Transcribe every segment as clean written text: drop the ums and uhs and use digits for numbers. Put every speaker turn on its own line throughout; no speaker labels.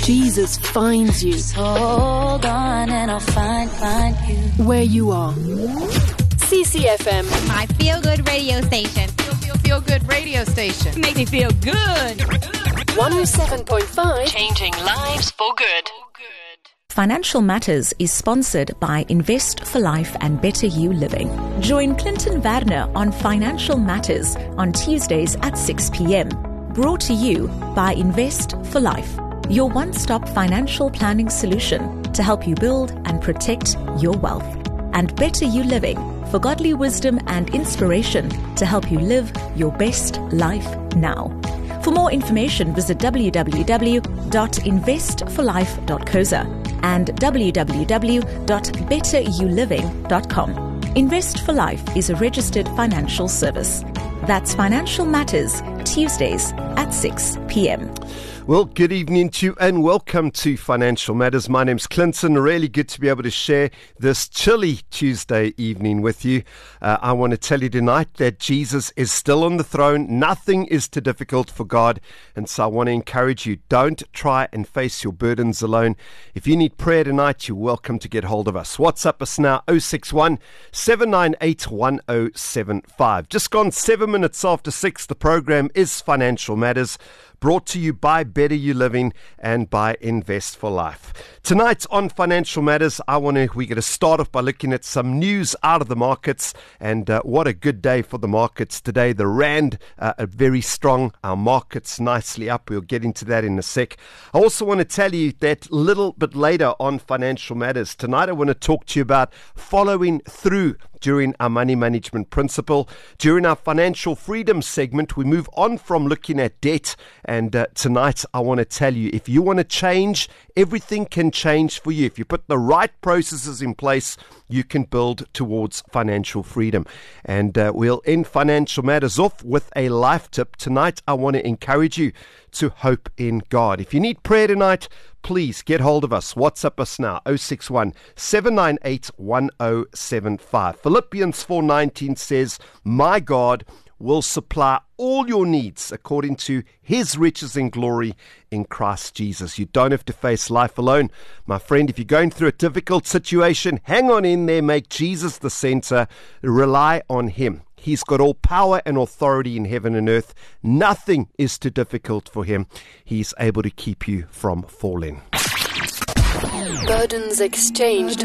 Jesus finds you.
So hold on and I'll find you.
Where you are. CCFM.
My feel-good radio station.
Feel good radio station.
Make me feel good.
107.5.
Changing lives for good.
Financial Matters is sponsored by Invest for Life and Better You Living. Join Clinton Werner on Financial Matters on Tuesdays at 6 p.m. Brought to you by Invest for Life, your one-stop financial planning solution to help you build and protect your wealth. And Better You Living, for godly wisdom and inspiration to help you live your best life now. For more information, visit www.investforlife.coza and www.betteryouliving.com. Invest for Life is a registered financial service. That's Financial Matters, Tuesdays at 6 p.m.
Well, good evening to you and welcome to Financial Matters. My name's Clinton. Really good to be able to share this chilly Tuesday evening with you. I want to tell you tonight that Jesus is still on the throne. Nothing is too difficult for God. And so I want to encourage you, don't try and face your burdens alone. If you need prayer tonight, you're welcome to get hold of us. WhatsApp us now, 061 798 1075. Just gone 7 minutes after 6. The program is Financial Matters, brought to you by Better You Living and by Invest for Life. Tonight on Financial Matters, we're going to start off by looking at some news out of the markets, and what a good day for the markets today. The Rand are very strong, our markets nicely up. We'll get into that in a sec. I also want to tell you that a little bit later on Financial Matters tonight, I want to talk to you about following through during our money management principle. During our financial freedom segment, we move on from looking at debt, and tonight I want to tell you, if you want to change, everything can change for you. If you put the right processes in place, you can build towards financial freedom. And we'll end Financial Matters off with a life tip. Tonight I want to encourage you to hope in God. If you need prayer tonight, please get hold of us. WhatsApp us now, 061 798 1075. Philippians 4:19 says, my God will supply all your needs according to his riches in glory in Christ Jesus. You don't have to face life alone. My friend, if you're going through a difficult situation, hang on in there, make Jesus the center, rely on him. He's got all power and authority in heaven and earth. Nothing is too difficult for him. He's able to keep you from falling.
Burdens exchanged.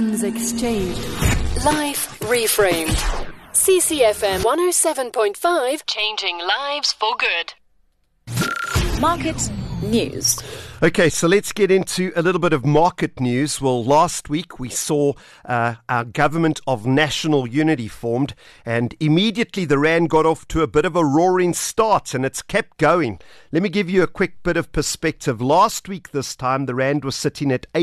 Life reframed. CCFM 107.5.
Changing lives for good.
Market news.
Okay, so let's get into a little bit of market news. Well, last week we saw our government of national unity formed, and immediately the Rand got off to a bit of a roaring start, and it's kept going. Let me give you a quick bit of perspective. Last week this time, the Rand was sitting at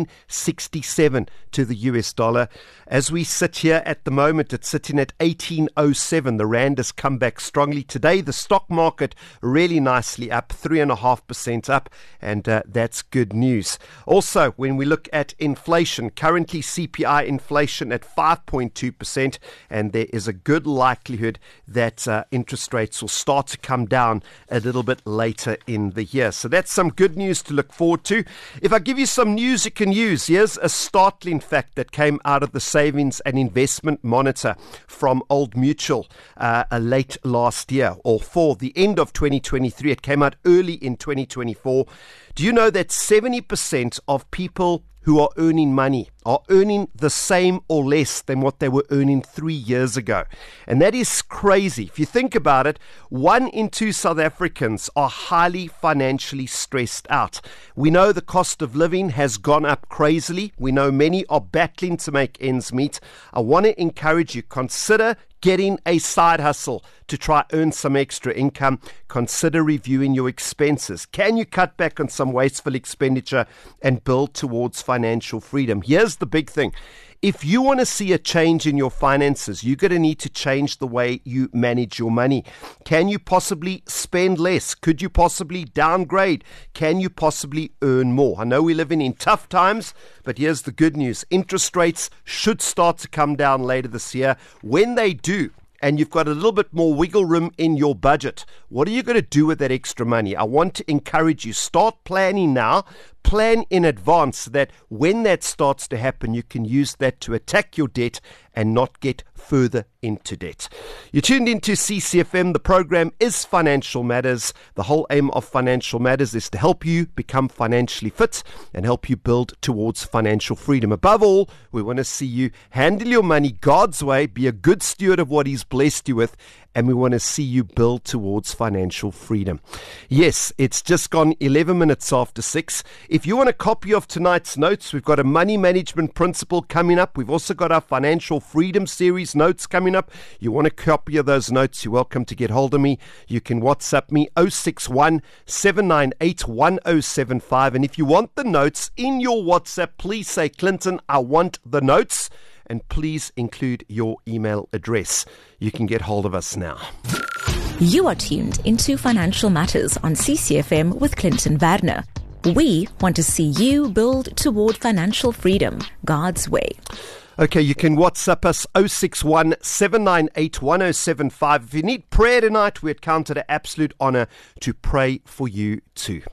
1867 to the US dollar. As we sit here at the moment, it's sitting at 1807. The Rand has come back strongly. Today, the stock market really nicely up, 3.5% up, and that's good news. Also, when we look at inflation, currently CPI inflation at 5.2%, and there is a good likelihood that interest rates will start to come down a little bit later in the year. So that's some good news to look forward to. If I give you some news you can use, here's a startling fact that came out of the Savings and Investment Monitor from Old Mutual late last year, or for the end of 2023. It came out early in 2024. Do you know that 70% of people who are earning money are earning the same or less than what they were earning 3 years ago? And that is crazy. If you think about it, 1 in 2 South Africans are highly financially stressed out. We know the cost of living has gone up crazily. We know many are battling to make ends meet. I want to encourage you, consider getting a side hustle to try earn some extra income. Consider reviewing your expenses. Can you cut back on some wasteful expenditure and build towards financial freedom? Here's the big thing. If you want to see a change in your finances, you're going to need to change the way you manage your money. Can you possibly spend less? Could you possibly downgrade? Can you possibly earn more? I know we're living in tough times, but here's the good news. Interest rates should start to come down later this year. When they do, and you've got a little bit more wiggle room in your budget, what are you going to do with that extra money? I want to encourage you, start planning now. plan in advance so that when that starts to happen, you can use that to attack your debt and not get further into debt. You're tuned into CCFM. The program is Financial Matters. The whole aim of Financial Matters is to help you become financially fit and help you build towards financial freedom. Above all, we want to see you handle your money God's way, be a good steward of what He's blessed you with, and we want to see you build towards financial freedom. Yes, it's just gone 11 minutes after 6. If you want a copy of tonight's notes, we've got a money management principle coming up. We've also got our financial freedom series notes coming up. You want a copy of those notes, you're welcome to get hold of me. You can WhatsApp me 061 798 1075. And if you want the notes in your WhatsApp, please say, Clinton, I want the notes. And please include your email address. You can get hold of us now.
You are tuned into Financial Matters on CCFM with Clinton Werner. We want to see you build toward financial freedom God's way.
Okay, you can WhatsApp us 061 798 1075. If you need prayer tonight, we'd count it an absolute honor to pray for you too.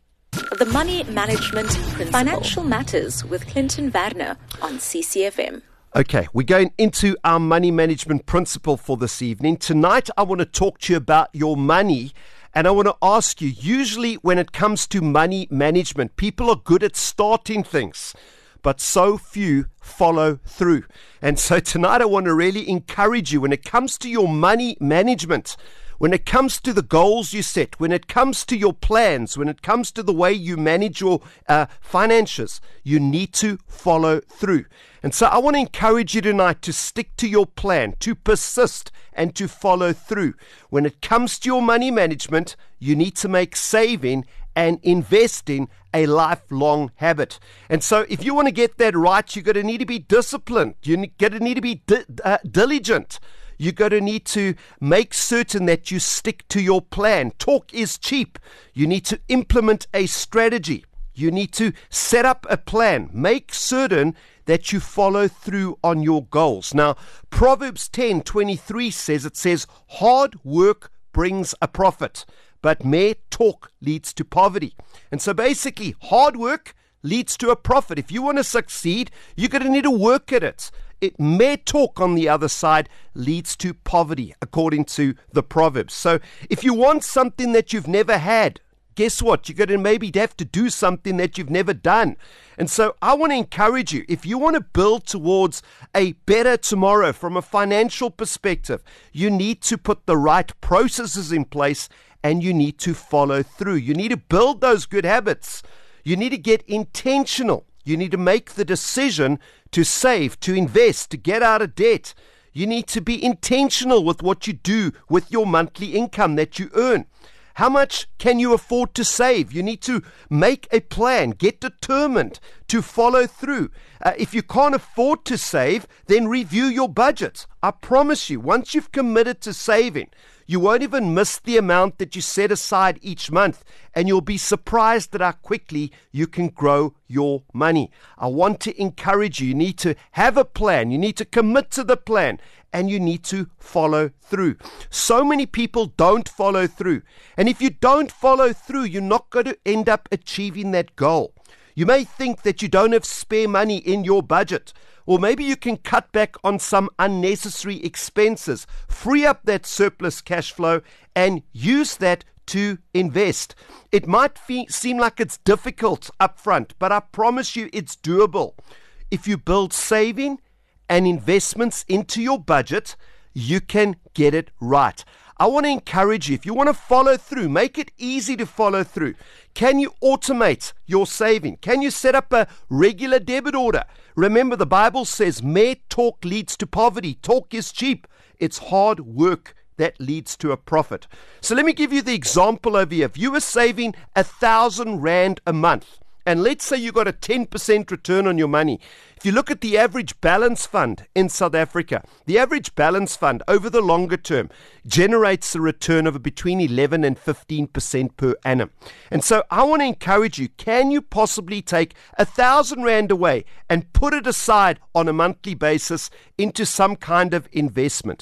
The Money Management Principle. Financial Matters with Clinton Werner on CCFM.
Okay, we're going into our money management principle for this evening. Tonight, I want to talk to you about your money. And I want to ask you, usually when it comes to money management, people are good at starting things, but so few follow through. And so tonight I want to really encourage you when it comes to your money management, when it comes to the goals you set, when it comes to your plans, when it comes to the way you manage your finances, you need to follow through. And so I want to encourage you tonight to stick to your plan, to persist and to follow through. When it comes to your money management, you need to make saving and investing a lifelong habit. And so if you want to get that right, you're going to need to be disciplined. You're going to need to be diligent. You're going to need to make certain that you stick to your plan. Talk is cheap. You need to implement a strategy. You need to set up a plan. Make certain that you follow through on your goals. Now, Proverbs 10:23 says, hard work brings a profit, but mere talk leads to poverty. And so basically, hard work leads to a profit. If you want to succeed, you're going to need to work at it. Mere talk, on the other side, leads to poverty, according to the Proverbs. So if you want something that you've never had, guess what? You're going to maybe have to do something that you've never done. And so I want to encourage you, if you want to build towards a better tomorrow from a financial perspective, you need to put the right processes in place and you need to follow through. You need to build those good habits. You need to get intentional. You need to make the decision to save, to invest, to get out of debt. You need to be intentional with what you do with your monthly income that you earn. How much can you afford to save? You need to make a plan, get determined to follow through. If you can't afford to save, then review your budget. I promise you, once you've committed to saving, you won't even miss the amount that you set aside each month, and you'll be surprised at how quickly you can grow your money. I want to encourage you. You need to have a plan. You need to commit to the plan, and you need to follow through. So many people don't follow through. And if you don't follow through, you're not going to end up achieving that goal. You may think that you don't have spare money in your budget. Or maybe you can cut back on some unnecessary expenses, free up that surplus cash flow, and use that to invest. It might seem like it's difficult up front, but I promise you it's doable. If you build saving and investments into your budget, you can get it right. I want to encourage you, if you want to follow through, make it easy to follow through. Can you automate your saving? Can you set up a regular debit order? Remember, the Bible says mere talk leads to poverty. Talk is cheap. It's hard work that leads to a profit. So let me give you the example over here. If you were saving 1,000 Rand a month, and let's say you got a 10% return on your money. If you look at the average balance fund in South Africa, the average balance fund over the longer term generates a return of between 11 and 15% per annum. And so I want to encourage you, can you possibly take 1,000 Rand away and put it aside on a monthly basis into some kind of investment?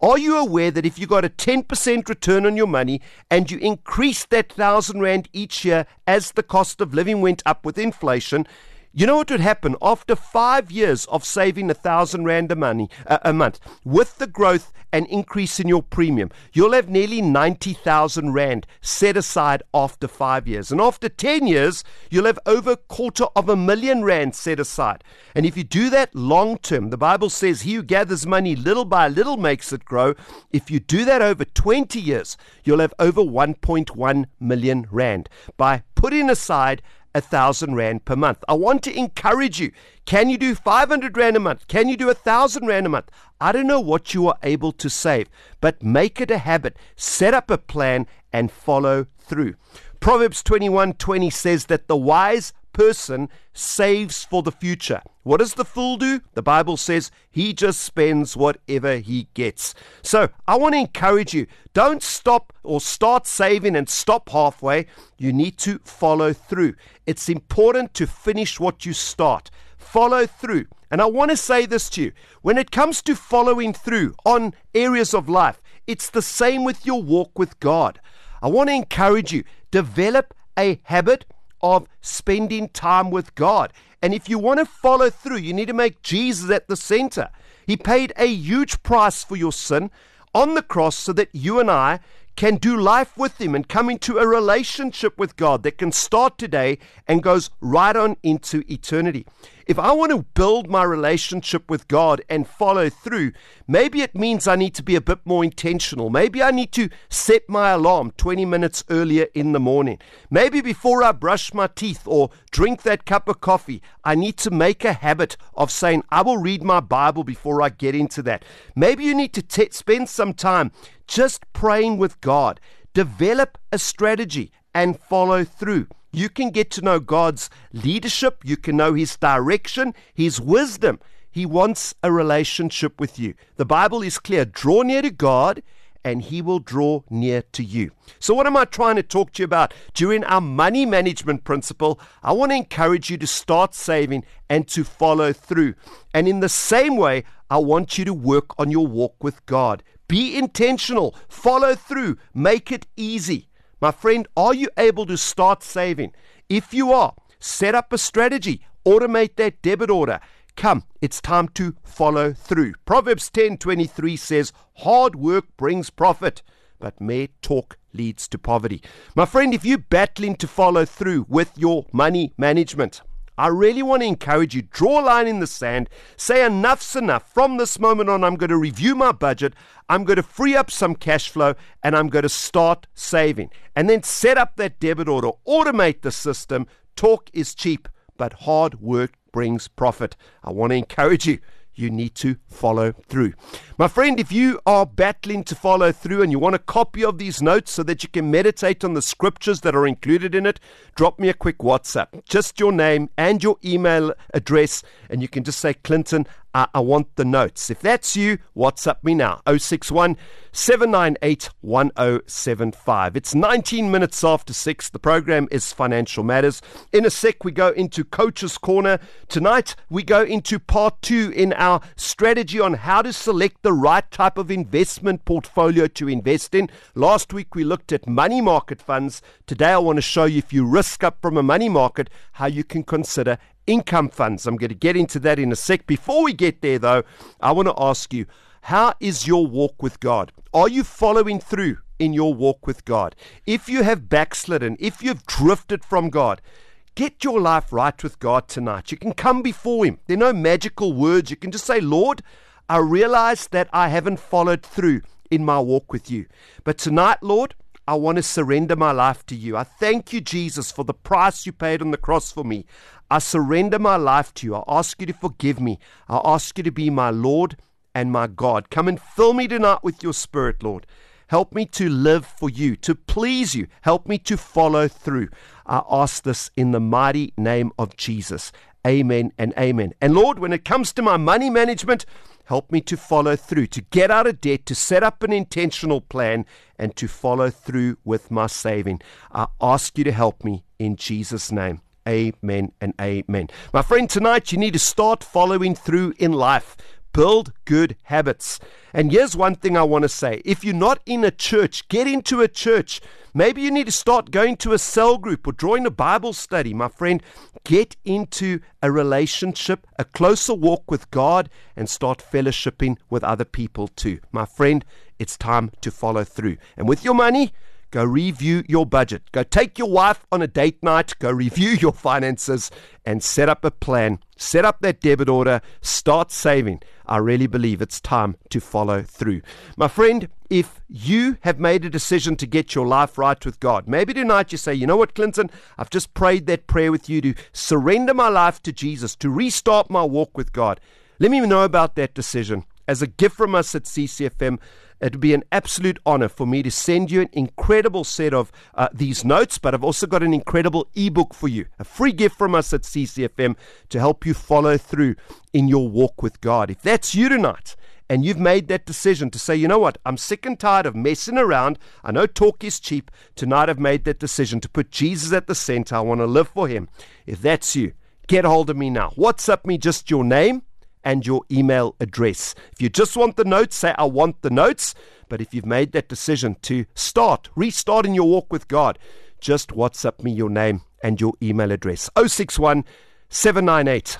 Are you aware that if you got a 10% return on your money and you increased that R1,000 each year as the cost of living went up with inflation, you know what would happen after 5 years of saving R1,000 a month with the growth and increase in your premium? You'll have nearly R90,000 set aside after 5 years. And after 10 years, you'll have over R250,000 set aside. And if you do that long term, the Bible says he who gathers money little by little makes it grow. If you do that over 20 years, you'll have over R1.1 million by putting aside R1,000 per month. I want to encourage you. Can you do R500 a month? Can you do R1,000 a month? I don't know what you are able to save, but make it a habit. Set up a plan and follow through. Proverbs 21:20 says that the wise person saves for the future. What does the fool do? The Bible says he just spends whatever he gets. So I want to encourage you, don't stop or start saving and stop halfway. You need to follow through. It's important to finish what you start. Follow through. And I want to say this to you. When it comes to following through on areas of life, it's the same with your walk with God. I want to encourage you, develop a habit of spending time with God. And if you want to follow through, you need to make Jesus at the center. He paid a huge price for your sin on the cross so that you and I can do life with him and come into a relationship with God that can start today and goes right on into eternity. If I want to build my relationship with God and follow through, maybe it means I need to be a bit more intentional. Maybe I need to set my alarm 20 minutes earlier in the morning. Maybe before I brush my teeth or drink that cup of coffee, I need to make a habit of saying, I will read my Bible before I get into that. Maybe you need to spend some time just praying with God. Develop a strategy and follow through. You can get to know God's leadership. You can know his direction, his wisdom. He wants a relationship with you. The Bible is clear. Draw near to God and he will draw near to you. So what am I trying to talk to you about? During our money management principle, I want to encourage you to start saving and to follow through. And in the same way, I want you to work on your walk with God. Be intentional. Follow through. Make it easy. My friend, are you able to start saving? If you are, set up a strategy. Automate that debit order. Come, it's time to follow through. Proverbs 10:23 says, hard work brings profit, but mere talk leads to poverty. My friend, if you're battling to follow through with your money management, I really want to encourage you, draw a line in the sand, say enough's enough. From this moment on, I'm going to review my budget, I'm going to free up some cash flow, and I'm going to start saving. And then set up that debit order, automate the system. Talk is cheap, but hard work brings profit. I want to encourage you. You need to follow through. My friend, if you are battling to follow through and you want a copy of these notes so that you can meditate on the scriptures that are included in it, drop me a quick WhatsApp. Just your name and your email address, and you can just say, Clinton, I want the notes. If that's you, WhatsApp me now, 061 798 1075. It's 19 minutes after 6. The program is Financial Matters. In a sec, we go into Coach's Corner. Tonight, we go into part 2 in our strategy on how to select the right type of investment portfolio to invest in. Last week, we looked at money market funds. Today, I want to show you, if you risk up from a money market, how you can consider income funds. I'm going to get into that in a sec. Before we get there, though, I want to ask you, how is your walk with God? Are you following through in your walk with God? If you have backslidden, if you've drifted from God, get your life right with God tonight. You can come before him. There are no magical words. You can just say, Lord, I realize that I haven't followed through in my walk with you. But tonight, Lord, I want to surrender my life to you. I thank you, Jesus, for the price you paid on the cross for me. I surrender my life to you. I ask you to forgive me. I ask you to be my Lord and my God. Come and fill me tonight with your Spirit, Lord. Help me to live for you, to please you. Help me to follow through. I ask this in the mighty name of Jesus. Amen and amen. And Lord, when it comes to my money management, help me to follow through, to get out of debt, to set up an intentional plan, and to follow through with my saving. I ask you to help me in Jesus' name. Amen and amen. My friend, tonight you need to start following through in life. Build good habits. And here's one thing I want to say. If you're not in a church, get into a church. Maybe you need to start going to a cell group or join a Bible study. My friend, get into a relationship, a closer walk with God, and start fellowshipping with other people too. My friend, it's time to follow through. And with your money, go review your budget. Go take your wife on a date night. Go review your finances and set up a plan. Set up that debit order. Start saving. I really believe it's time to follow through. My friend, if you have made a decision to get your life right with God, maybe tonight you say, you know what, Clinton, I've just prayed that prayer with you to surrender my life to Jesus, to restart my walk with God. Let me know about that decision. As a gift from us at CCFM, it would be an absolute honor for me to send you an incredible set of these notes, but I've also got an incredible ebook for you, a free gift from us at CCFM to help you follow through in your walk with God. If that's you tonight, and you've made that decision to say, you know what, I'm sick and tired of messing around. I know talk is cheap. Tonight I've made that decision to put Jesus at the center. I want to live for him. If that's you, get hold of me now. WhatsApp me just your name and your email address. If you just want the notes, say I want the notes. But if you've made that decision to restart in your walk with God, just WhatsApp me your name and your email address. 061 798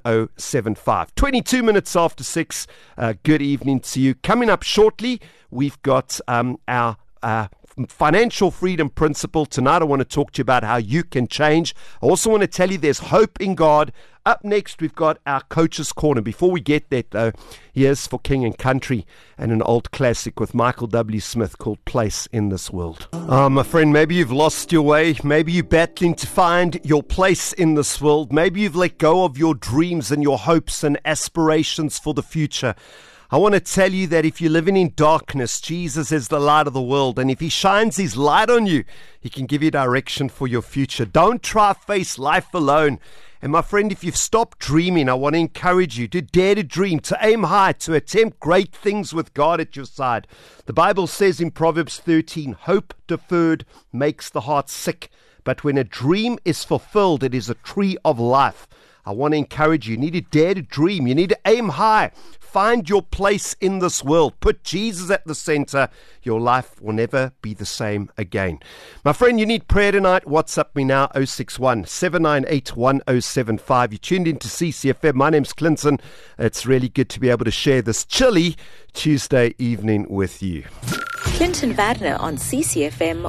1075. 22 minutes after 6. Good evening to you. Coming up shortly, we've got our financial freedom principle. Tonight I want to talk to you about how you can change. I also want to tell you there's hope in God. Up next, we've got our Coach's Corner. Before we get there, though, here's For King and Country and an old classic with Michael W. Smith called Place in This World. My friend, maybe you've lost your way. Maybe you're battling to find your place in this world. Maybe you've let go of your dreams and your hopes and aspirations for the future. I want to tell you that if you're living in darkness, Jesus is the light of the world. And if he shines his light on you, he can give you direction for your future. Don't try face life alone. And my friend, if you've stopped dreaming, I want to encourage you to dare to dream, to aim high, to attempt great things with God at your side. The Bible says in Proverbs 13, hope deferred makes the heart sick. But when a dream is fulfilled, it is a tree of life. I want to encourage you. You need to dare to dream. You need to aim high. Find your place in this world. Put Jesus at the center. Your life will never be the same again. My friend, you need prayer tonight. WhatsApp me now, 061 798 1075. You tuned into CCFM. My name's Clinton. It's really good to be able to share this chilly Tuesday evening with you.
Clinton Varner on CCFM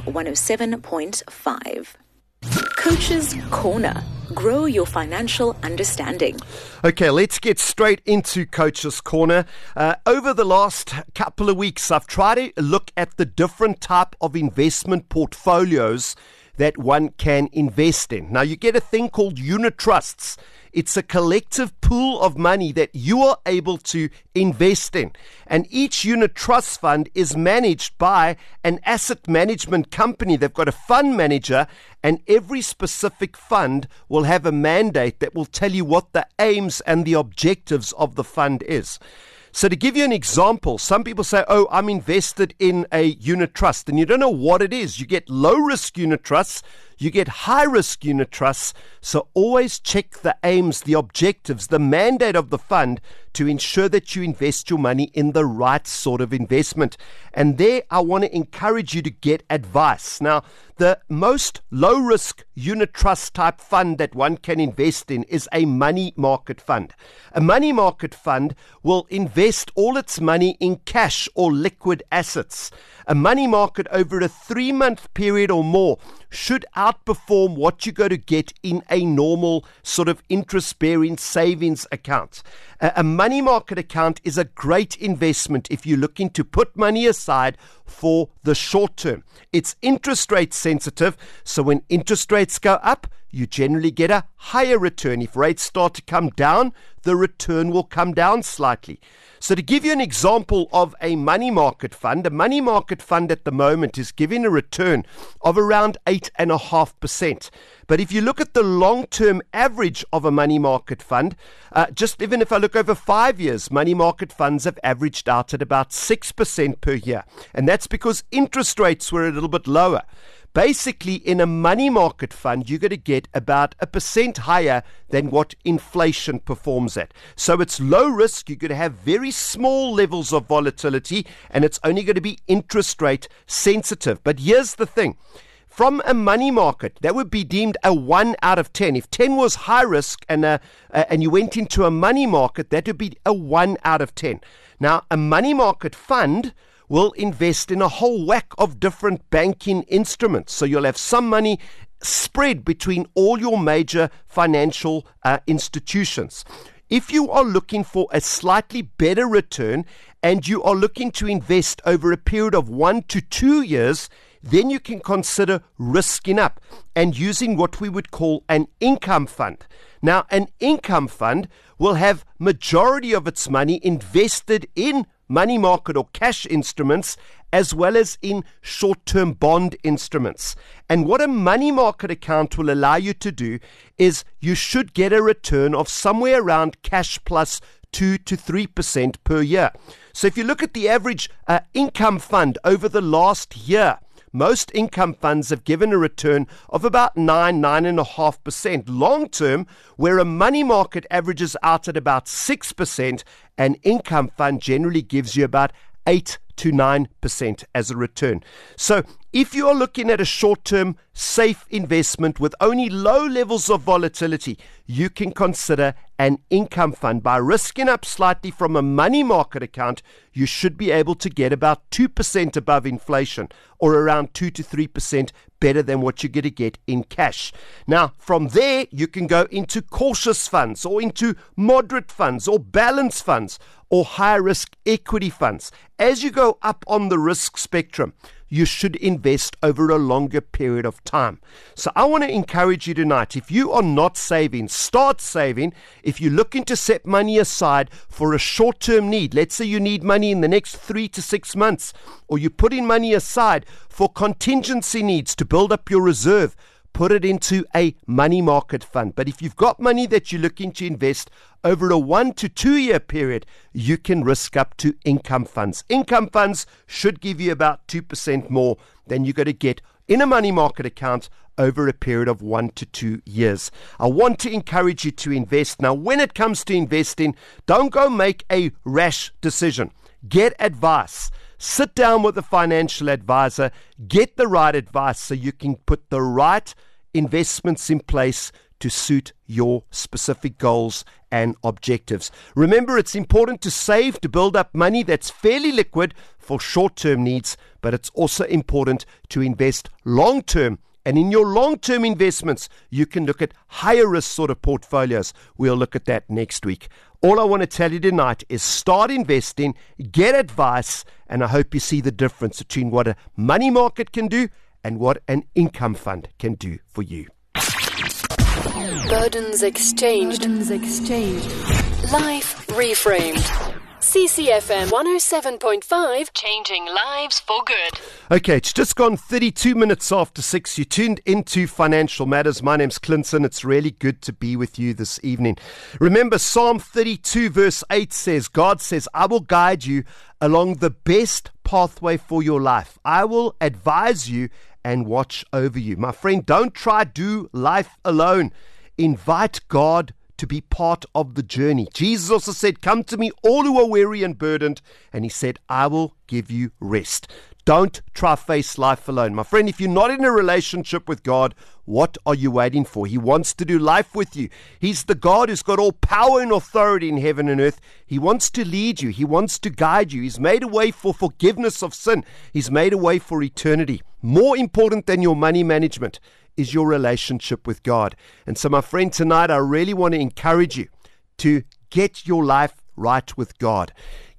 107.5. Coach's Corner. Grow your financial understanding.
Okay, let's get straight into Coach's Corner. Over the last couple of weeks, I've tried to look at the different type of investment portfolios that one can invest in. Now, you get a thing called unit trusts. It's a collective pool of money that you are able to invest in. And each unit trust fund is managed by an asset management company. They've got a fund manager, and every specific fund will have a mandate that will tell you what the aims and the objectives of the fund is. So to give you an example, some people say, oh, I'm invested in a unit trust, and you don't know what it is. You get low-risk unit trusts, you get high-risk unit trusts, so always check the aims, the objectives, the mandate of the fund to ensure that you invest your money in the right sort of investment. And there I want to encourage you to get advice. Now, the most low-risk unit trust type fund that one can invest in is a money market fund. A money market fund will invest all its money in cash or liquid assets. A money market over a 3-month period or more should outperform what you're going to get in a normal sort of interest-bearing savings account. A money market account is a great investment if you're looking to put money aside for the short term. It's interest rate sensitive, so when interest rates go up, you generally get a higher return. If rates start to come down, the return will come down slightly. So to give you an example of a money market fund at the moment is giving a return of around 8.5%. But if you look at the long-term average of a money market fund, just even if I look over 5 years, money market funds have averaged out at about 6% per year. And that's because interest rates were a little bit lower. Basically, in a money market fund, you're going to get about 1% higher than what inflation performs at. So it's low risk. You're going to have very small levels of volatility, and it's only going to be interest rate sensitive. But here's the thing. From a money market, that would be deemed a 1 out of 10. If 10 was high risk and you went into a money market, that would be a 1 out of 10. Now, a money market fund will invest in a whole whack of different banking instruments. So you'll have some money spread between all your major financial institutions. If you are looking for a slightly better return and you are looking to invest over a period of 1 to 2 years, then you can consider risking up and using what we would call an income fund. Now, an income fund will have majority of its money invested in money market or cash instruments as well as in short-term bond instruments. And what a money market account will allow you to do is you should get a return of somewhere around cash plus 2 to 3% per year. So if you look at the average income fund over the last year, most income funds have given a return of about 9.5%. Long term, where a money market averages out at about 6%, an income fund generally gives you about 8 to 9% as a return. So if you are looking at a short-term safe investment with only low levels of volatility, you can consider an income fund. By risking up slightly from a money market account, you should be able to get about 2% above inflation, or around 2 to 3% better than what you're going to get in cash. Now, from there, you can go into cautious funds, or into moderate funds, or balanced funds, or high-risk equity funds. As you go up on the risk spectrum, you should invest over a longer period of time. So I want to encourage you tonight, if you are not saving, start saving. If you're looking to set money aside for a short-term need, let's say you need money in the next 3 to 6 months, or you're putting money aside for contingency needs to build up your reserve, put it into a money market fund. But if you've got money that you're looking to invest over a 1 to 2 year period, you can risk up to income funds. Income funds should give you about 2% more than you're going to get in a money market account over a period of 1 to 2 years. I want to encourage you to invest. Now, when it comes to investing, don't go make a rash decision. Get advice. Sit down with a financial advisor, get the right advice so you can put the right investments in place to suit your specific goals and objectives. Remember, it's important to save to build up money that's fairly liquid for short-term needs, but it's also important to invest long-term. And in your long-term investments, you can look at higher risk sort of portfolios. We'll look at that next week. All I want to tell you tonight is start investing, get advice, and I hope you see the difference between what a money market can do and what an income fund can do for you.
Burdens exchanged. Life reframed. CCFM 107.5.
Changing lives for good.
Okay, it's just gone 32 minutes after 6. You tuned into Financial Matters. My name's Clinton. It's really good to be with you this evening. Remember, Psalm 32 verse 8 says, God says, I will guide you along the best pathway for your life. I will advise you and watch over you. My friend, don't try to do life alone. Invite God to be part of the journey. Jesus also said, come to me all who are weary and burdened, and he said, I will give you rest. Don't try face life alone. My friend, if you're not in a relationship with God, what are you waiting for? He wants to do life with you. He's the God who's got all power and authority in heaven and earth. He wants to lead you. He wants to guide you. He's made a way for forgiveness of sin. He's made a way for eternity. More important than your money management is your relationship with God. And so, my friend, tonight I really want to encourage you to get your life right with God.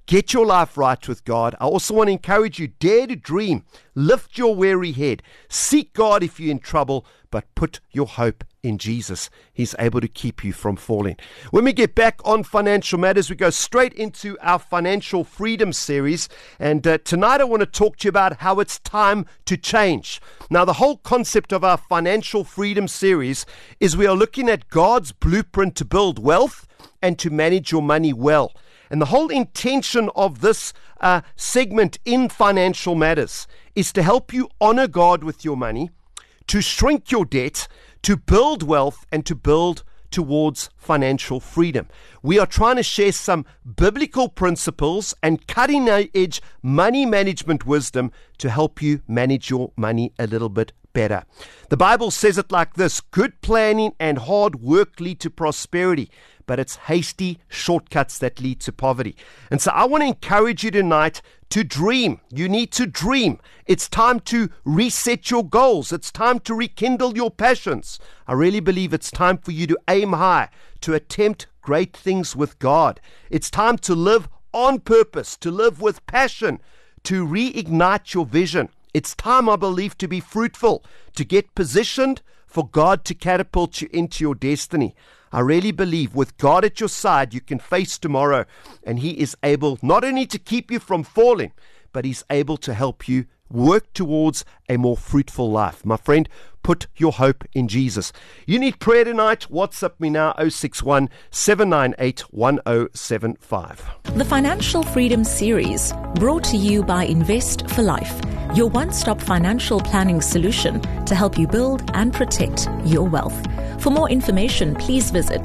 Get your life right with God. I also want to encourage you, dare to dream. Lift your weary head. Seek God if you're in trouble, but put your hope in Jesus. He's able to keep you from falling. When we get back on Financial Matters, we go straight into our Financial Freedom series. And tonight I want to talk to you about how it's time to change. Now, the whole concept of our Financial Freedom series is we are looking at God's blueprint to build wealth and to manage your money well. And the whole intention of this segment in Financial Matters is to help you honor God with your money, to shrink your debt, to build wealth, and to build towards financial freedom. We are trying to share some biblical principles and cutting-edge money management wisdom to help you manage your money a little bit better. The Bible says it like this: good planning and hard work lead to prosperity, but it's hasty shortcuts that lead to poverty. And so I want to encourage you tonight to dream. You need to dream. It's time to reset your goals. It's time to rekindle your passions. I really believe it's time for you to aim high, to attempt great things with God. It's time to live on purpose, to live with passion, to reignite your vision. It's time, I believe, to be fruitful, to get positioned for God to catapult you into your destiny. I really believe with God at your side, you can face tomorrow, and He is able not only to keep you from falling, but He's able to help you work towards a more fruitful life. My friend, put your hope in Jesus. You need prayer tonight? WhatsApp me now, 061 798 1075.
The Financial Freedom Series, brought to you by Invest for Life, your one-stop financial planning solution to help you build and protect your wealth. For more information, please visit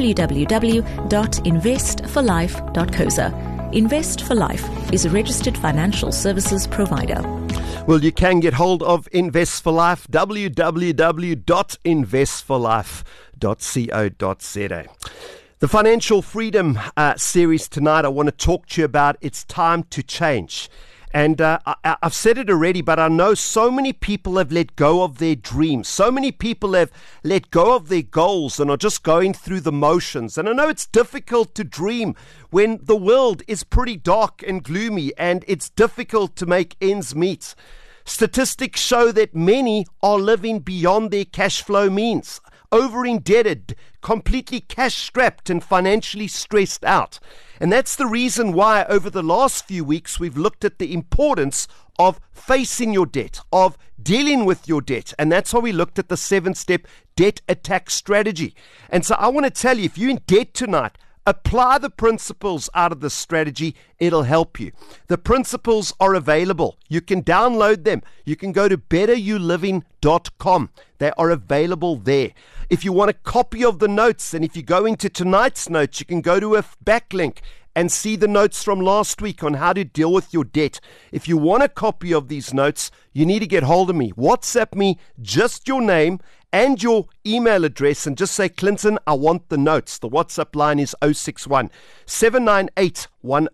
www.investforlife.coza. Invest for Life is a registered financial services provider.
Well, you can get hold of Invest for Life, www.investforlife.co.za. The Financial Freedom series tonight, I want to talk to you about it's time to change. And I've said it already, but I know so many people have let go of their dreams. So many people have let go of their goals and are just going through the motions. And I know it's difficult to dream when the world is pretty dark and gloomy and it's difficult to make ends meet. Statistics show that many are living beyond their cash flow means, over-indebted, completely cash-strapped and financially stressed out. And that's the reason why over the last few weeks we've looked at the importance of facing your debt, of dealing with your debt. And that's why we looked at the 7-step debt attack strategy. And so I want to tell you, if you're in debt tonight, apply the principles out of this strategy. It'll help you. The principles are available. You can download them. You can go to betteryouLiving.com. They are available there. If you want a copy of the notes, and if you go into tonight's notes, you can go to a backlink and see the notes from last week on how to deal with your debt. If you want a copy of these notes, you need to get hold of me. WhatsApp me just your name and your email address and just say, Clinton, I want the notes. The WhatsApp line is 061 798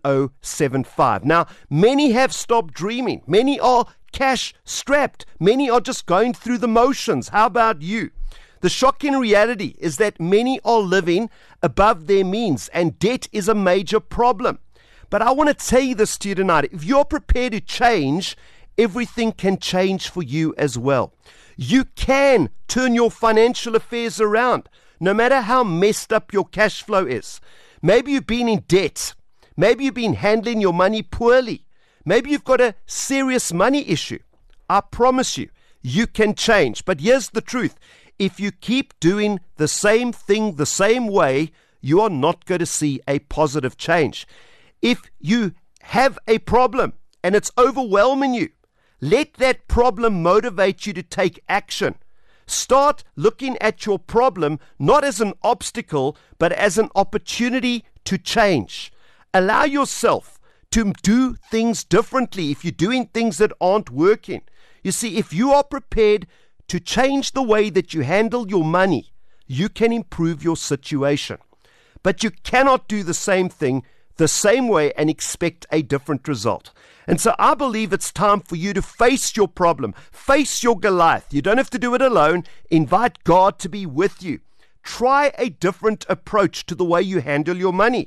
1075. Now, many have stopped dreaming. Many are cash strapped. Many are just going through the motions. How about you? The shocking reality is that many are living above their means, and debt is a major problem. But I want to tell you this to you tonight. If you're prepared to change, everything can change for you as well. You can turn your financial affairs around, no matter how messed up your cash flow is. Maybe you've been in debt. Maybe you've been handling your money poorly. Maybe you've got a serious money issue. I promise you, you can change. But here's the truth. If you keep doing the same thing the same way, you are not going to see a positive change. If you have a problem and it's overwhelming you, let that problem motivate you to take action. Start looking at your problem not as an obstacle, but as an opportunity to change. Allow yourself to do things differently if you're doing things that aren't working. You see, if you are prepared to change the way that you handle your money, you can improve your situation. But you cannot do the same thing the same way and expect a different result. And so I believe it's time for you to face your problem, face your Goliath. You don't have to do it alone. Invite God to be with you. Try a different approach to the way you handle your money.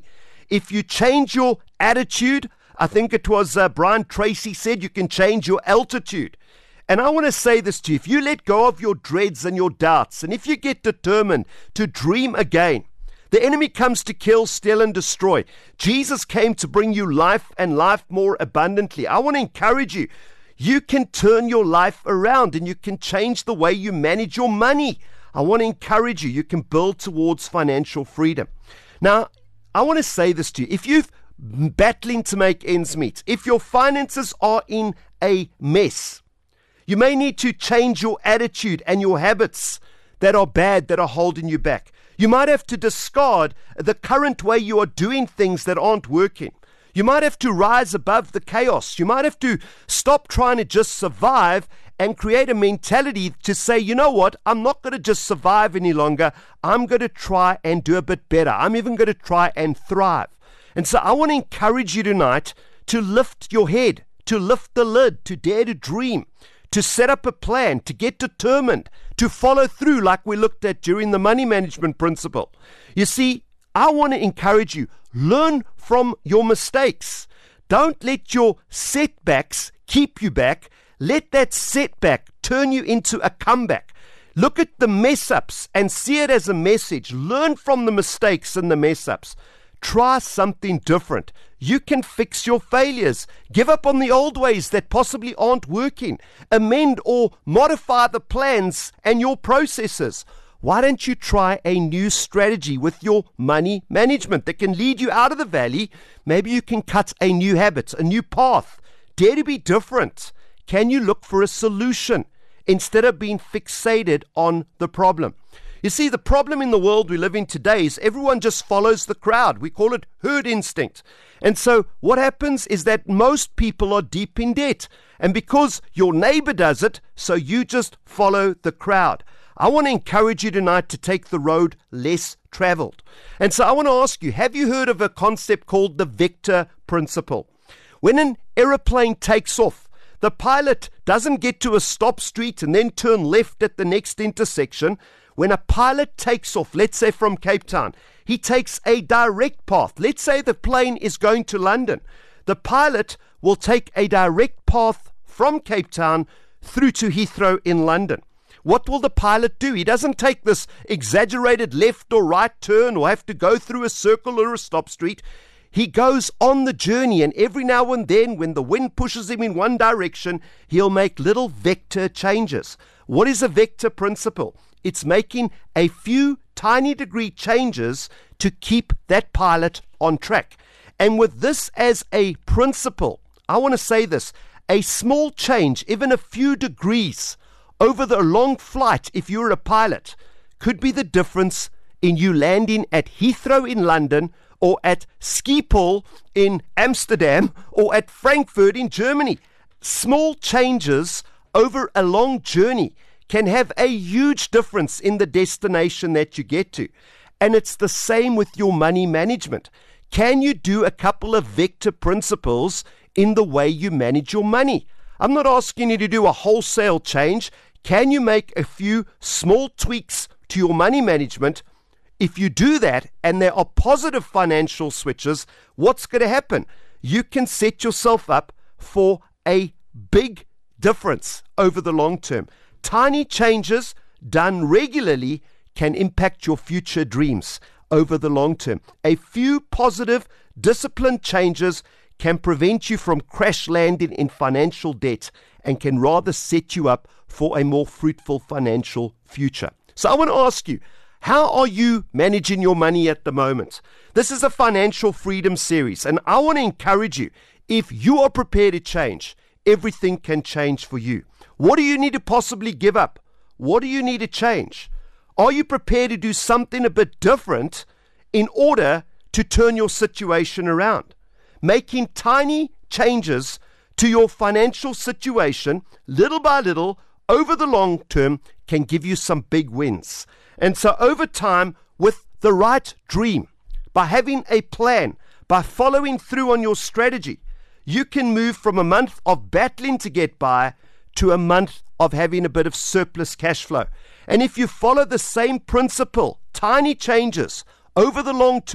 If you change your attitude, I think it was Brian Tracy said, you can change your altitude. And I want to say this to you. If you let go of your dreads and your doubts, and if you get determined to dream again, the enemy comes to kill, steal, and destroy. Jesus came to bring you life and life more abundantly. I want to encourage you. You can turn your life around and you can change the way you manage your money. I want to encourage you. You can build towards financial freedom. Now, I want to say this to you. If you're battling to make ends meet, if your finances are in a mess, you may need to change your attitude and your habits that are bad, that are holding you back. You might have to discard the current way you are doing things that aren't working. You might have to rise above the chaos. You might have to stop trying to just survive and create a mentality to say, you know what, I'm not going to just survive any longer. I'm going to try and do a bit better. I'm even going to try and thrive. And so I want to encourage you tonight to lift your head, to lift the lid, to dare to dream, to set up a plan, to get determined, to follow through like we looked at during the money management principle. You see, I want to encourage you, learn from your mistakes. Don't let your setbacks keep you back. Let that setback turn you into a comeback. Look at the mess-ups and see it as a message. Learn from the mistakes and the mess-ups. Try something different. You can fix your failures. Give up on the old ways that possibly aren't working. Amend or modify the plans and your processes. Why don't you try a new strategy with your money management that can lead you out of the valley? Maybe you can cut a new habit, a new path. Dare to be different. Can you look for a solution instead of being fixated on the problem? You see, the problem in the world we live in today is everyone just follows the crowd. We call it herd instinct. And so what happens is that most people are deep in debt. And because your neighbor does it, so you just follow the crowd. I want to encourage you tonight to take the road less traveled. And so I want to ask you, have you heard of a concept called the vector principle? When an aeroplane takes off, the pilot doesn't get to a stop street and then turn left at the next intersection. When a pilot takes off, let's say from Cape Town, he takes a direct path. Let's say the plane is going to London. The pilot will take a direct path from Cape Town through to Heathrow in London. What will the pilot do? He doesn't take this exaggerated left or right turn or have to go through a circle or a stop street. He goes on the journey, and every now and then when the wind pushes him in one direction, he'll make little vector changes. What is a vector principle? It's making a few tiny degree changes to keep that pilot on track. And with this as a principle, I want to say this, a small change, even a few degrees over the long flight, if you're a pilot, could be the difference in you landing at Heathrow in London or at Schiphol in Amsterdam or at Frankfurt in Germany. Small changes over a long journey can have a huge difference in the destination that you get to. And it's the same with your money management. Can you do a couple of vector principles in the way you manage your money? I'm not asking you to do a wholesale change. Can you make a few small tweaks to your money management? If you do that and there are positive financial switches, what's going to happen? You can set yourself up for a big difference over the long term. Tiny changes done regularly can impact your future dreams over the long term. A few positive, disciplined changes can prevent you from crash landing in financial debt and can rather set you up for a more fruitful financial future. So I want to ask you, how are you managing your money at the moment? This is a financial freedom series, and I want to encourage you, if you are prepared to change, everything can change for you. What do you need to possibly give up? What do you need to change? Are you prepared to do something a bit different in order to turn your situation around? Making tiny changes to your financial situation, little by little, over the long term, can give you some big wins. And so over time, with the right dream, by having a plan, by following through on your strategy, you can move from a month of battling to get by to a month of having a bit of surplus cash flow. And if you follow the same principle, tiny changes over the long term,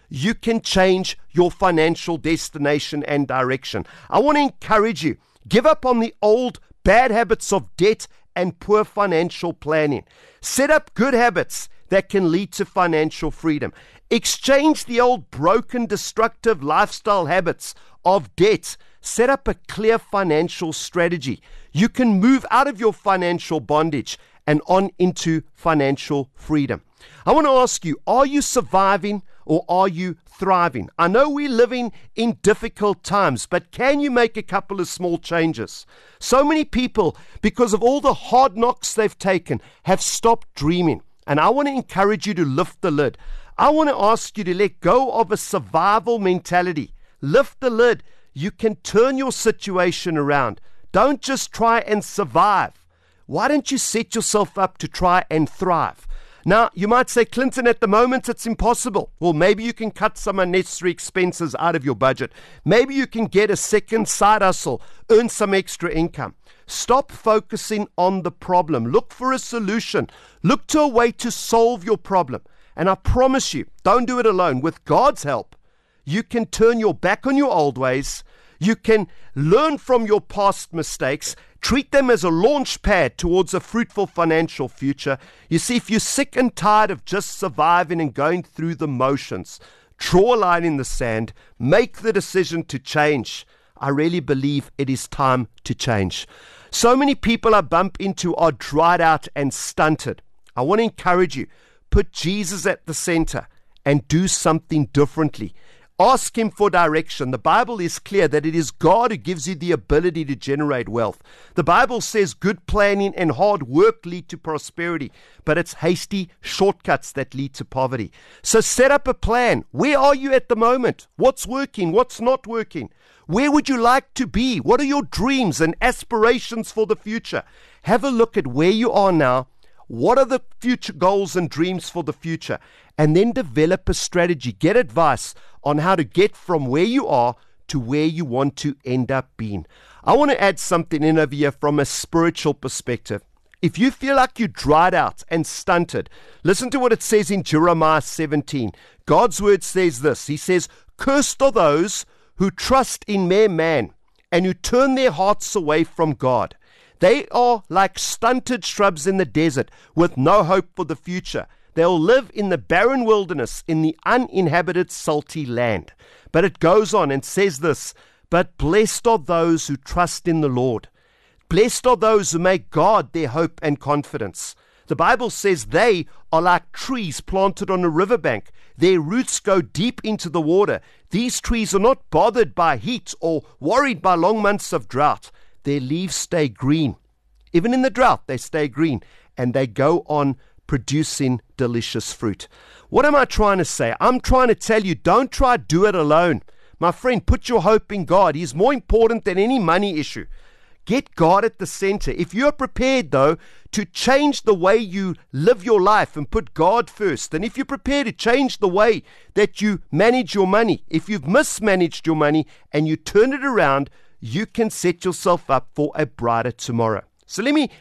you can change your financial destination and direction. I want to encourage you, give up on the old bad habits of debt and poor financial planning. Set up good habits that can lead to financial freedom. Exchange the old broken, destructive lifestyle habits of debt. Set up a clear financial strategy. You can move out of your financial bondage and on into financial freedom. I want to ask you, are you surviving or are you thriving? I know we're living in difficult times, but can you make a couple of small changes? So many people, because of all the hard knocks they've taken, have stopped dreaming. And I want to encourage you to lift the lid. I want to ask you to let go of a survival mentality. Lift the lid. You can turn your situation around. Don't just try and survive. Why don't you set yourself up to try and thrive? Now, you might say, Clinton, at the moment it's impossible. Well, maybe you can cut some unnecessary expenses out of your budget. Maybe you can get a second side hustle, earn some extra income. Stop focusing on the problem. Look for a solution. Look to a way to solve your problem. And I promise you, don't do it alone. With God's help, you can turn your back on your old ways. You can learn from your past mistakes, treat them as a launch pad towards a fruitful financial future. You see, if you're sick and tired of just surviving and going through the motions, draw a line in the sand, make the decision to change. I really believe it is time to change. So many people I bump into are dried out and stunted. I want to encourage you, put Jesus at the center and do something differently. Ask Him for direction. The Bible is clear that it is God who gives you the ability to generate wealth. The Bible says good planning and hard work lead to prosperity, but it's hasty shortcuts that lead to poverty. So set up a plan. Where are you at the moment? What's working? What's not working? Where would you like to be? What are your dreams and aspirations for the future? Have a look at where you are now. What are the future goals and dreams for the future? And then develop a strategy. Get advice on how to get from where you are to where you want to end up being. I want to add something in over here from a spiritual perspective. If you feel like you're dried out and stunted, listen to what it says in Jeremiah 17. God's word says this. He says, "Cursed are those who trust in mere man and who turn their hearts away from God. They are like stunted shrubs in the desert with no hope for the future. They'll live in the barren wilderness, in the uninhabited salty land." But it goes on and says this, "But blessed are those who trust in the Lord. Blessed are those who make God their hope and confidence." The Bible says they are like trees planted on a riverbank. Their roots go deep into the water. These trees are not bothered by heat or worried by long months of drought. Their leaves stay green. Even in the drought, they stay green, and they go on producing delicious fruit. What am I trying to say? I'm trying to tell you, don't try to do it alone. My friend, put your hope in God. He's more important than any money issue. Get God at the center. If you're prepared, though, to change the way you live your life and put God first, and if you're prepared to change the way that you manage your money, if you've mismanaged your money and you turn it around, you can set yourself up for a brighter tomorrow. So let me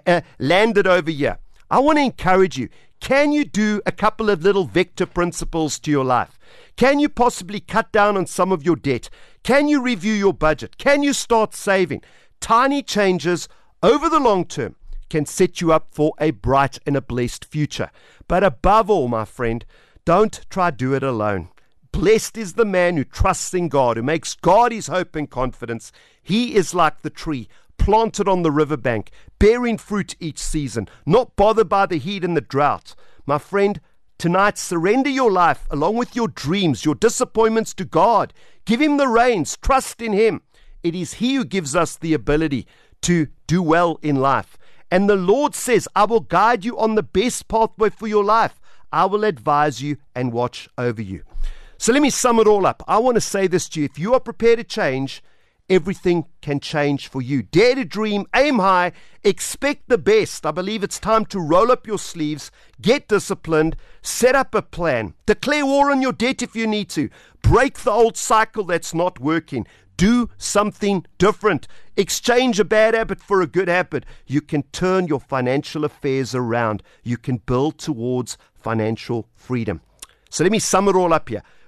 land it over here. I want to encourage you. Can you do a couple of little vector principles to your life? Can you possibly cut down on some of your debt? Can you review your budget? Can you start saving? Tiny changes over the long term can set you up for a bright and a blessed future. But above all, my friend, don't try to do it alone. Blessed is the man who trusts in God, who makes God his hope and confidence. He is like the tree planted on the riverbank, bearing fruit each season, not bothered by the heat and the drought. My friend, tonight surrender your life along with your dreams, your disappointments to God. Give Him the reins. Trust in Him. It is He who gives us the ability to do well in life. And the Lord says, I will guide you on the best pathway for your life. I will advise you and watch over you. So let me sum it all up. I want to say this to you. If you are prepared to change, everything can change for you. Dare to dream, aim high, expect the best. I believe it's time to roll up your sleeves, get disciplined, set up a plan, declare war on your debt if you need to, break the old cycle that's not working, do something different, exchange a bad habit for a good habit. You can turn your financial affairs around. You can build towards financial freedom. So let me sum it all up here.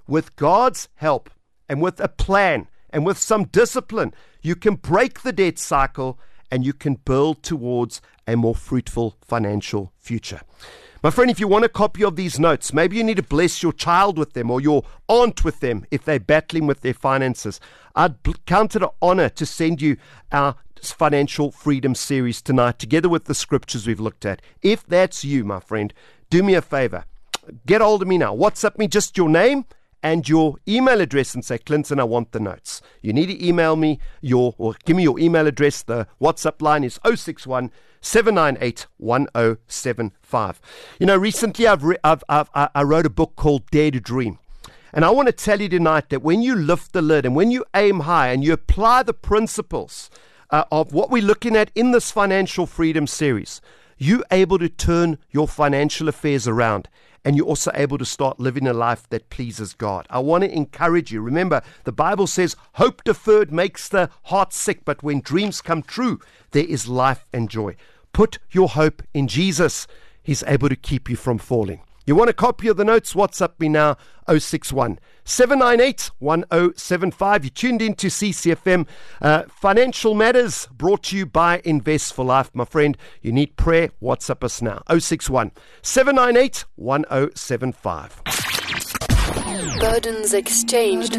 with God's help and with a plan and with some discipline, you can break the debt cycle and you can build towards a more fruitful financial future. My friend, if you want a copy of these notes, maybe you need to bless your child with them or your aunt with them if they're battling with their finances. I'd count it an honor to send you our Financial Freedom series tonight, together with the scriptures we've looked at. If that's you, my friend, do me a favor. Get hold of me now. WhatsApp me just your name and your email address and say, Clinton, I want the notes. You need to email me or give me your email address. The WhatsApp line is 061 798 1075. You know, recently I wrote a book called Dare to Dream. And I want to tell you tonight that when you lift the lid and when you aim high and you apply the principles of what we're looking at in this Financial Freedom series, you're able to turn your financial affairs around. And you're also able to start living a life that pleases God. I want to encourage you. Remember, the Bible says, hope deferred makes the heart sick, but when dreams come true, there is life and joy. Put your hope in Jesus. He's able to keep you from falling. You want a copy of the notes? WhatsApp me now, 061 798 1075. You're tuned in to CCFM. Financial Matters brought to you by Invest for Life. My friend, you need prayer? WhatsApp us now, 061 798 1075.
Burdens exchanged.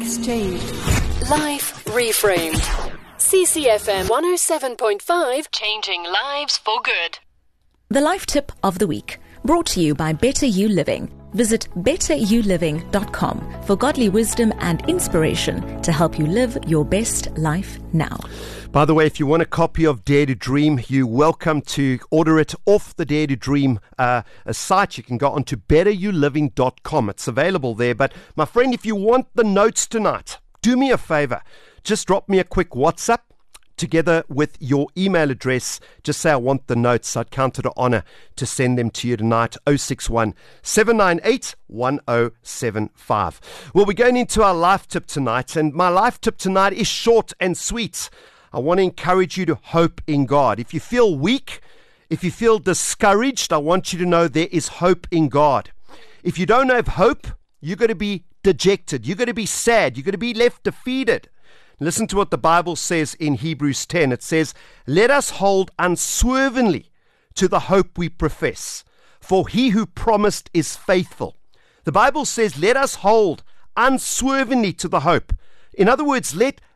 Life reframed. CCFM 107.5.
Changing lives for good.
The Life Tip of the Week, brought to you by Better You Living. Visit betteryouliving.com for godly wisdom and inspiration to help you live your best life now.
By the way, if you want a copy of Dare to Dream, you're welcome to order it off the Dare to Dream site. You can go onto betteryouliving.com. It's available there. But my friend, if you want the notes tonight, do me a favor. Just drop me a quick WhatsApp together with your email address. Just say, I want the notes. I'd count it an honor to send them to you tonight. 061 798 1075. Well, we're going into our life tip tonight, and my life tip tonight is short and sweet. I want to encourage you to hope in God. If you feel weak, if you feel discouraged, I want you to know there is hope in God. If you don't have hope, you're going to be dejected. You're going to be sad. You're going to be left defeated. Listen to what the Bible says in Hebrews 10. It says, let us hold unswervingly to the hope we profess, for he who promised is faithful. The Bible says, let us hold unswervingly to the hope. In other words,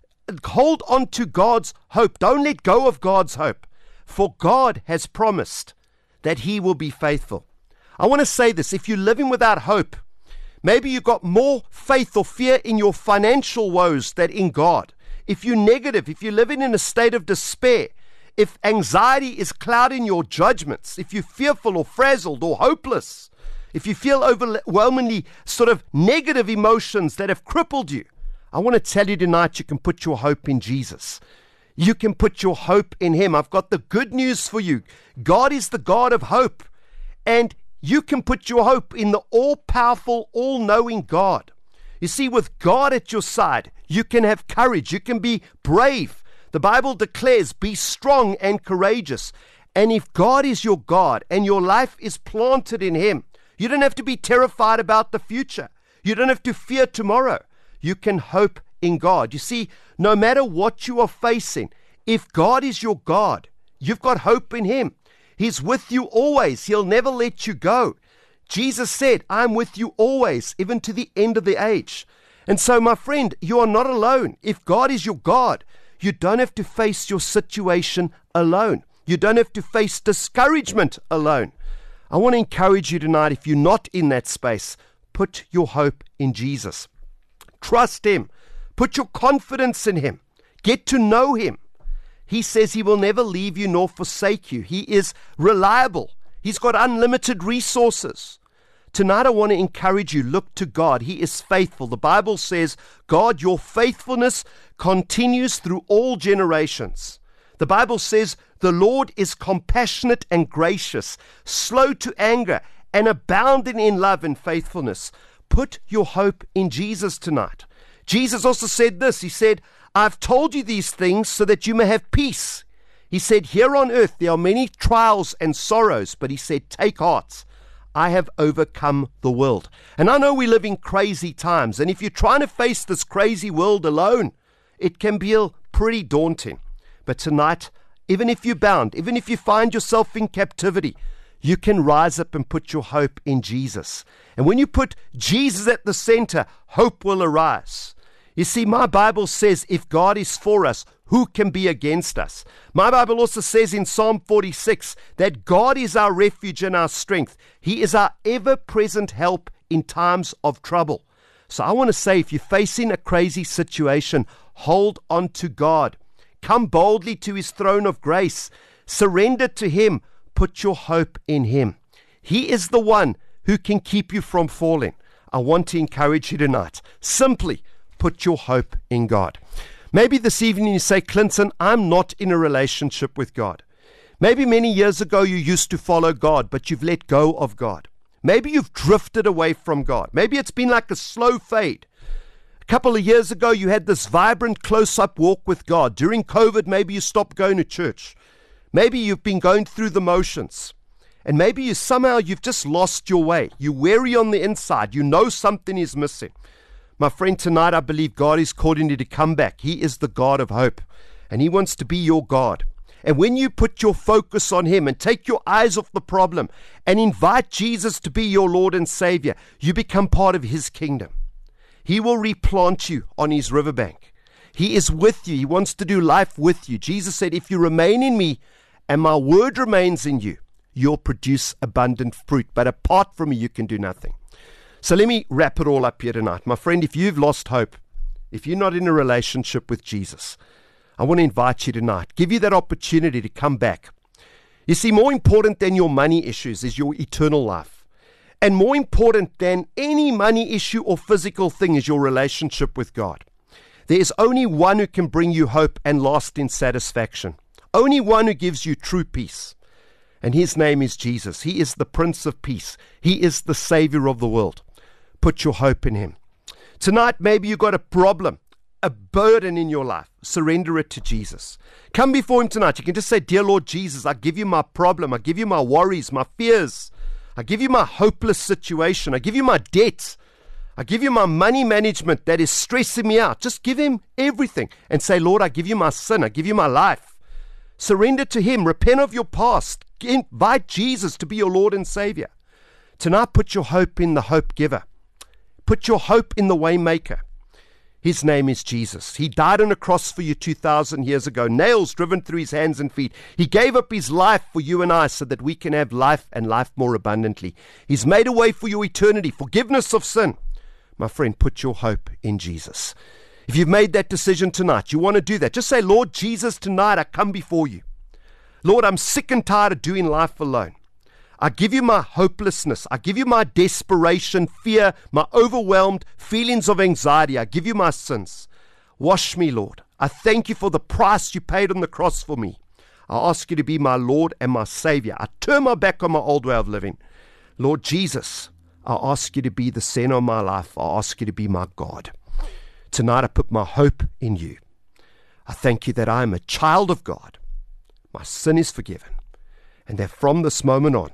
hold on to God's hope. Don't let go of God's hope, for God has promised that he will be faithful. I want to say this, if you're living without hope, maybe you've got more faith or fear in your financial woes than in God. If you're negative, if you're living in a state of despair, if anxiety is clouding your judgments, if you're fearful or frazzled or hopeless, if you feel overwhelmingly sort of negative emotions that have crippled you, I want to tell you tonight you can put your hope in Jesus. You can put your hope in him. I've got the good news for you. God is the God of hope, and you can put your hope in the all-powerful, all-knowing God. You see, with God at your side, you can have courage. You can be brave. The Bible declares, be strong and courageous. And if God is your God and your life is planted in him, you don't have to be terrified about the future. You don't have to fear tomorrow. You can hope in God. You see, no matter what you are facing, if God is your God, you've got hope in him. He's with you always. He'll never let you go. Jesus said, I'm with you always, even to the end of the age. And so, my friend, you are not alone. If God is your God, you don't have to face your situation alone. You don't have to face discouragement alone. I want to encourage you tonight, if you're not in that space, put your hope in Jesus. Trust him. Put your confidence in him. Get to know him. He says he will never leave you nor forsake you. He is reliable. He's got unlimited resources. Tonight I want to encourage you, look to God. He is faithful. The Bible says, God, your faithfulness continues through all generations. The Bible says, the Lord is compassionate and gracious, slow to anger, and abounding in love and faithfulness. Put your hope in Jesus tonight. Jesus also said this. He said, I've told you these things so that you may have peace. He said, here on earth there are many trials and sorrows, but he said, take heart. I have overcome the world. And I know we live in crazy times, and if you're trying to face this crazy world alone, it can be pretty daunting. But tonight, even if you're bound, even if you find yourself in captivity, you can rise up and put your hope in Jesus. And when you put Jesus at the center, hope will arise. You see, my Bible says, if God is for us, who can be against us? My Bible also says in Psalm 46 that God is our refuge and our strength. He is our ever-present help in times of trouble. So I want to say, if you're facing a crazy situation, hold on to God. Come boldly to His throne of grace. Surrender to Him. Put your hope in Him. He is the one who can keep you from falling. I want to encourage you tonight. Simply put your hope in God. Maybe this evening you say, Clinton, I'm not in a relationship with God. Maybe many years ago you used to follow God, but you've let go of God. Maybe you've drifted away from God. Maybe it's been like a slow fade. A couple of years ago you had this vibrant close-up walk with God. During COVID, maybe you stopped going to church. Maybe you've been going through the motions. And maybe you've just lost your way. You're weary on the inside. You know something is missing. My friend, tonight I believe God is calling you to come back. He is the God of hope, and He wants to be your God. And when you put your focus on Him and take your eyes off the problem and invite Jesus to be your Lord and Savior, you become part of His kingdom. He will replant you on His riverbank. He is with you. He wants to do life with you. Jesus said, if you remain in me and my word remains in you, you'll produce abundant fruit. But apart from me, you can do nothing. So let me wrap it all up here tonight. My friend, if you've lost hope, if you're not in a relationship with Jesus, I want to invite you tonight, give you that opportunity to come back. You see, more important than your money issues is your eternal life. And more important than any money issue or physical thing is your relationship with God. There is only one who can bring you hope and lasting satisfaction. Only one who gives you true peace. And His name is Jesus. He is the Prince of Peace. He is the Savior of the world. Put your hope in Him. Tonight, maybe you've got a problem, a burden in your life. Surrender it to Jesus. Come before Him tonight. You can just say, Dear Lord Jesus, I give you my problem. I give you my worries, my fears. I give you my hopeless situation. I give you my debts. I give you my money management that is stressing me out. Just give Him everything and say, Lord, I give you my sin. I give you my life. Surrender to Him. Repent of your past. Invite Jesus to be your Lord and Savior. Tonight, put your hope in the hope giver. Put your hope in the way maker. His name is Jesus. He died on a cross for you 2,000 years ago, nails driven through His hands and feet. He gave up His life for you and I so that we can have life and life more abundantly. He's made a way for your eternity, forgiveness of sin. My friend, put your hope in Jesus. If you've made that decision tonight, you want to do that, just say, Lord Jesus, tonight I come before you. Lord, I'm sick and tired of doing life alone. I give you my hopelessness. I give you my desperation, fear, my overwhelmed feelings of anxiety. I give you my sins. Wash me, Lord. I thank you for the price you paid on the cross for me. I ask you to be my Lord and my Savior. I turn my back on my old way of living. Lord Jesus, I ask you to be the center of my life. I ask you to be my God. Tonight I put my hope in you. I thank you that I am a child of God. My sin is forgiven. And that from this moment on,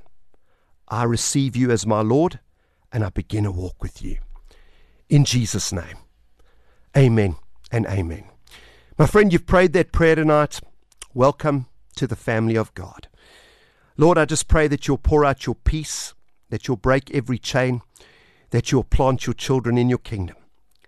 I receive you as my Lord, and I begin to walk with you. In Jesus' name, amen and amen. My friend, you've prayed that prayer tonight. Welcome to the family of God. Lord, I just pray that you'll pour out your peace, that you'll break every chain, that you'll plant your children in your kingdom.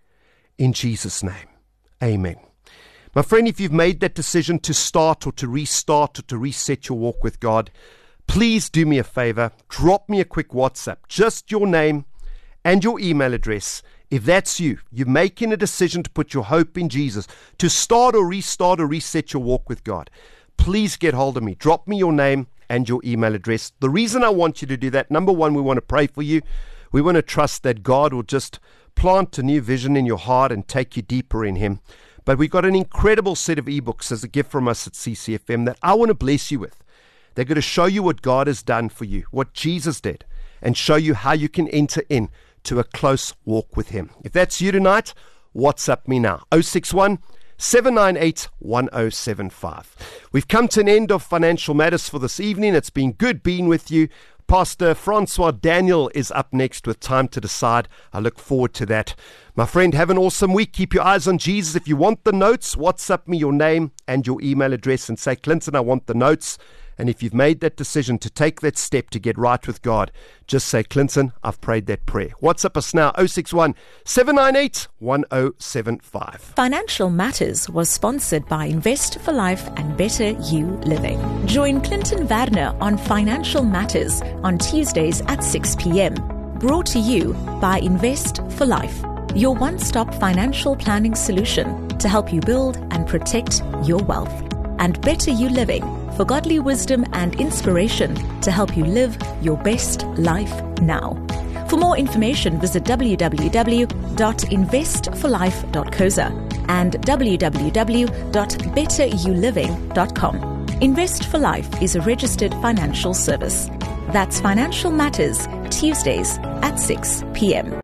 In Jesus' name, amen. My friend, if you've made that decision to start or to restart or to reset your walk with God, please do me a favor, drop me a quick WhatsApp, just your name and your email address. If that's you, you're making a decision to put your hope in Jesus, to start or restart or reset your walk with God, please get hold of me. Drop me your name and your email address. The reason I want you to do that, number one, we want to pray for you. We want to trust that God will just plant a new vision in your heart and take you deeper in Him. But we've got an incredible set of ebooks as a gift from us at CCFM that I want to bless you with. They're going to show you what God has done for you, what Jesus did, and show you how you can enter in to a close walk with Him. If that's you tonight, WhatsApp me now, 061 798 1075. We've come to an end of Financial Matters for this evening. It's been good being with you. Pastor Francois Daniel is up next with Time to Decide. I look forward to that. My friend, have an awesome week. Keep your eyes on Jesus. If you want the notes, WhatsApp me your name and your email address and say, Clinton, I want the notes. And if you've made that decision to take that step to get right with God, just say, Clinton, I've prayed that prayer. WhatsApp us now, 061 798 1075.
Financial Matters was sponsored by Invest for Life and Better You Living. Join Clinton Werner on Financial Matters on Tuesdays at 6 p.m. Brought to you by Invest for Life, your one-stop financial planning solution to help you build and protect your wealth. And Better You Living, for godly wisdom and inspiration to help you live your best life now. For more information, visit www.investforlife.coza and www.betteryouLiving.com. Invest for Life is a registered financial service. That's Financial Matters, Tuesdays at 6 p.m.